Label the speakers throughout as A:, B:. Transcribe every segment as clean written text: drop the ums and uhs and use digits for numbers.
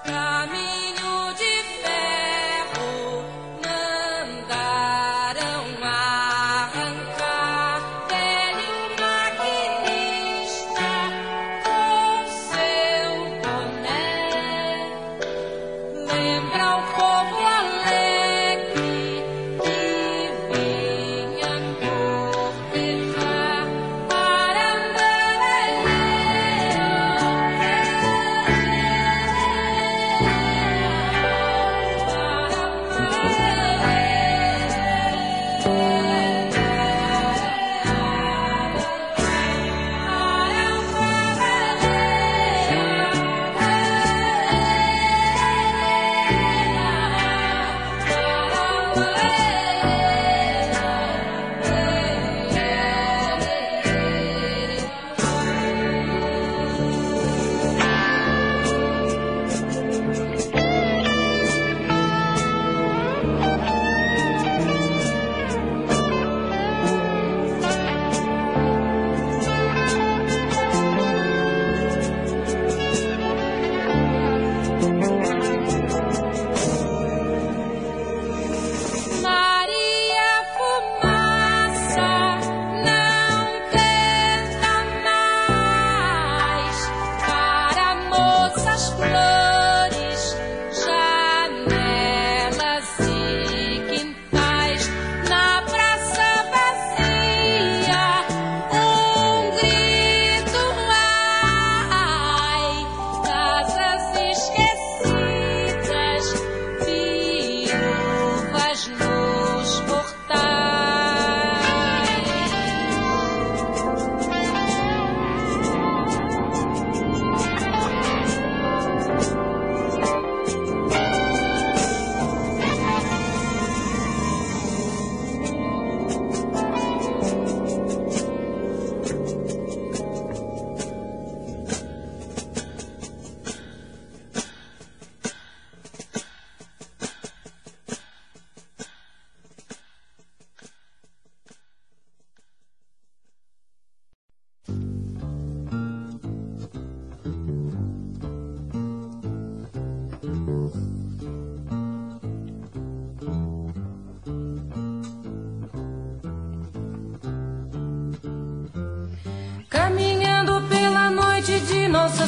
A: nossa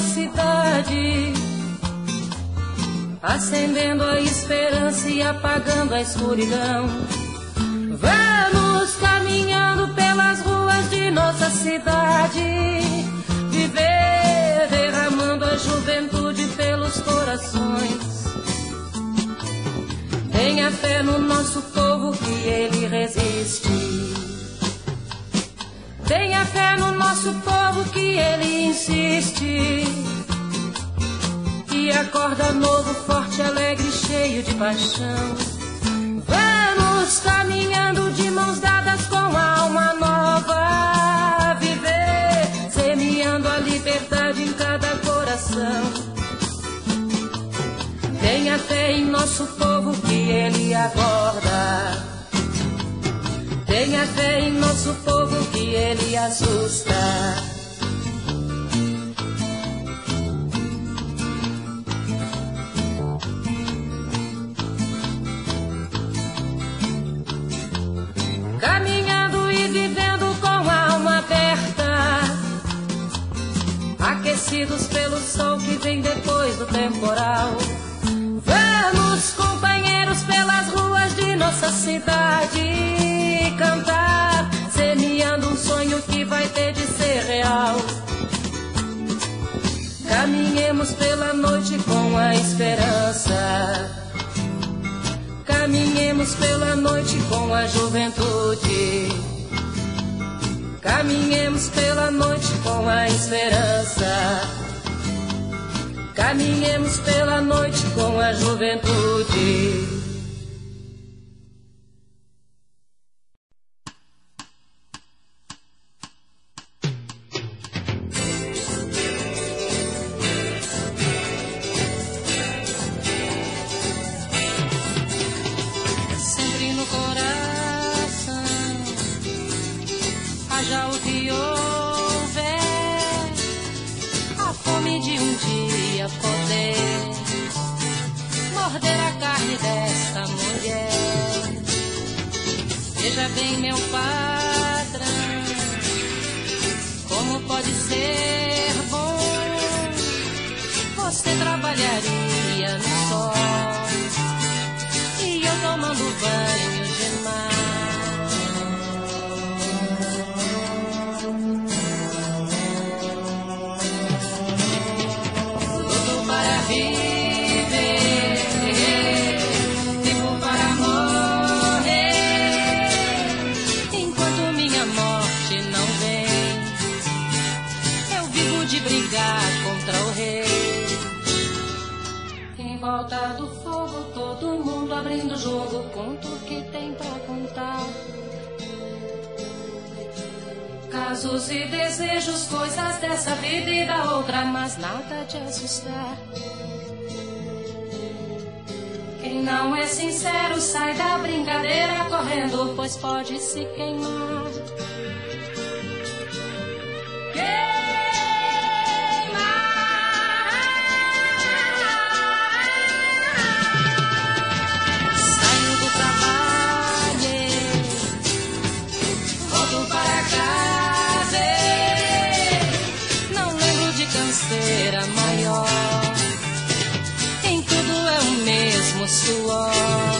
A: cidade, acendendo a esperança e apagando a escuridão. Vamos caminhando pelas ruas de nossa cidade, viver derramando a juventude pelos corações. Tenha fé no nosso povo que ele resiste. Tenha fé no nosso povo que ele insiste. E acorda novo, forte, alegre, cheio de paixão. Vamos caminhando de mãos dadas com a alma nova, viver semeando a liberdade em cada coração. Tenha fé em nosso povo que ele acorda. Tenha fé em nosso povo que ele assusta. Caminhando e vivendo com a alma aberta, aquecidos pelo sol que vem depois do temporal. Vamos, companheiros, pelas ruas de nossa cidade, cantar, semeando um sonho que vai ter de ser real. Caminhemos pela noite com a esperança. Caminhemos pela noite com a juventude. Caminhemos pela noite com a esperança. Caminhemos pela noite com a juventude. Sempre no coração haja o que houver, a fome de um dia poder nome desta mulher. Veja bem, meu patrão, como pode ser bom. Você trabalharia no sol e eu tomando banho de mar. Luto para viver, vivo para morrer, enquanto minha morte não vem. Eu vivo de brigar contra o rei. Em volta do fogo, todo mundo abrindo jogo, conta o que tem pra contar. Casos e desejos, coisas dessa vida e da outra, mas nada de assustar. Quem não é sincero sai da brincadeira correndo, pois pode se queimar. Canseira maior, em tudo é o mesmo suor.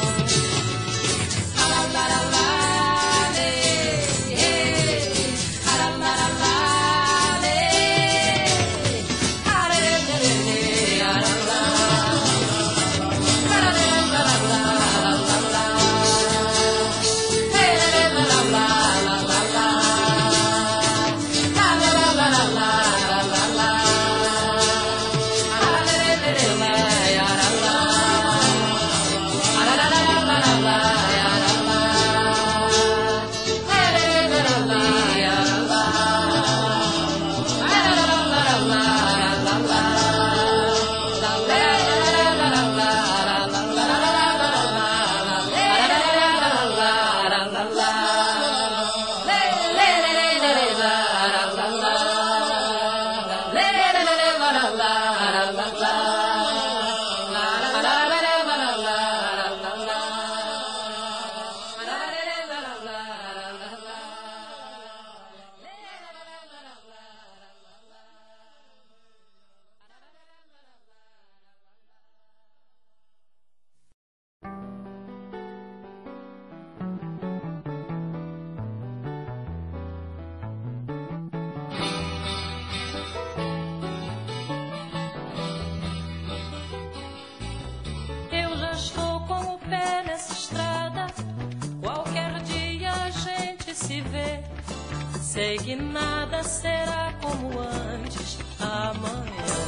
A: Sei que nada será como antes amanhã.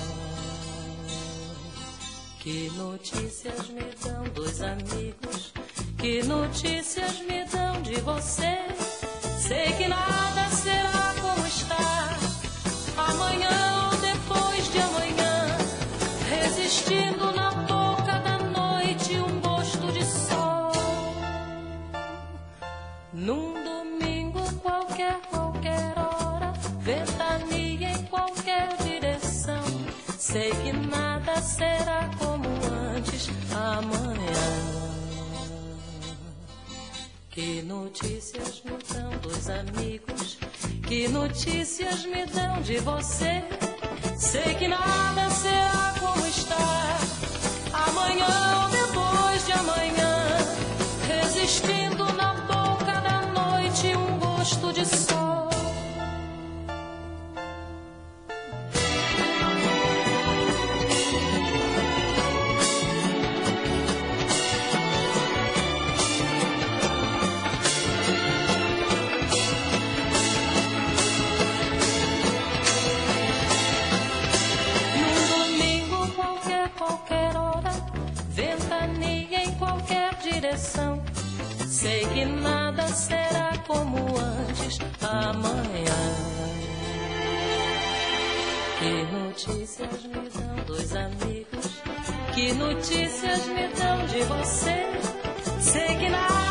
A: Que notícias me dão dois amigos? Que notícias me dão de você? Sei que nada será como está amanhã ou depois de amanhã, resistindo na boca da noite um gosto de sol. Num domingo qualquer hora, ventania em qualquer direção. Sei que nada será como antes amanhã. Que notícias me dão dois amigos? Que notícias me dão de você? Sei que nada será como está amanhã ou depois de amanhã, resistindo na boca da noite um gosto de sol. Sei que nada será como antes amanhã. Que notícias me dão dois amigos? Que notícias me dão de você? Sei que nada